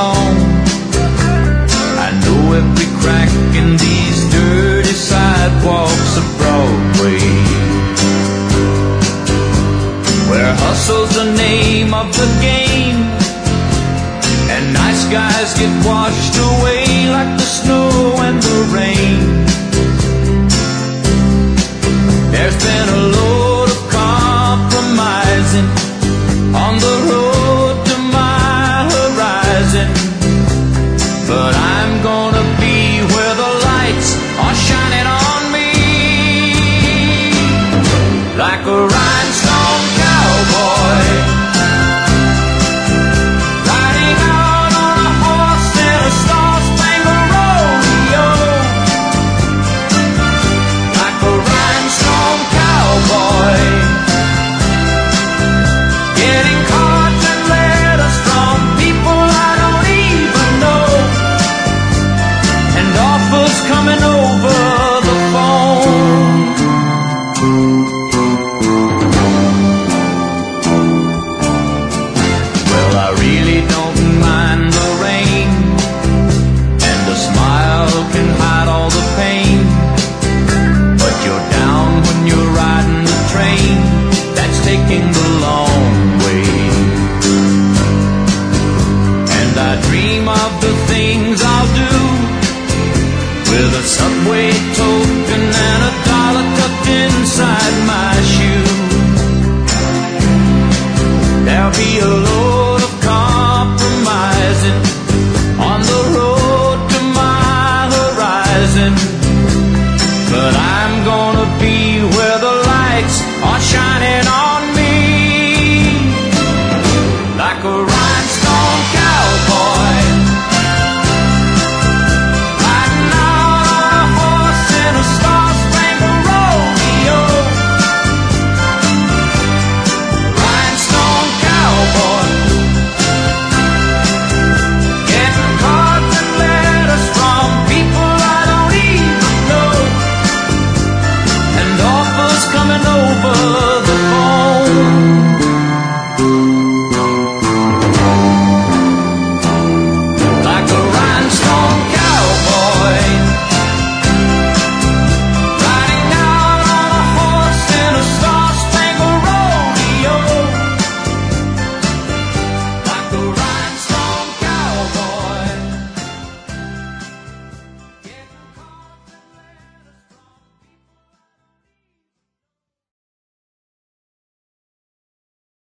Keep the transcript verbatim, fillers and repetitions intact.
along. I know every crack in these dirty sidewalks of Broadway, where hustle's the name of the game, and nice guys get washed away like the snow and the rain. There's been a load of compromising on the road to my horizon, but I'm gonna be where the lights are shining on me, like a rhinestone cowboy, riding out on a horse in a star-spangled rodeo, like a rhinestone cowboy, getting cards and letters from people I don't even know, and offers coming over the phone. Well, I really don't mind the rain, and a smile can hide all the pain, but you're down when you're riding the train that's taking the long way. And I dream of the things I'll do with a Subway token and a dollar tucked inside my shoe. There'll be a load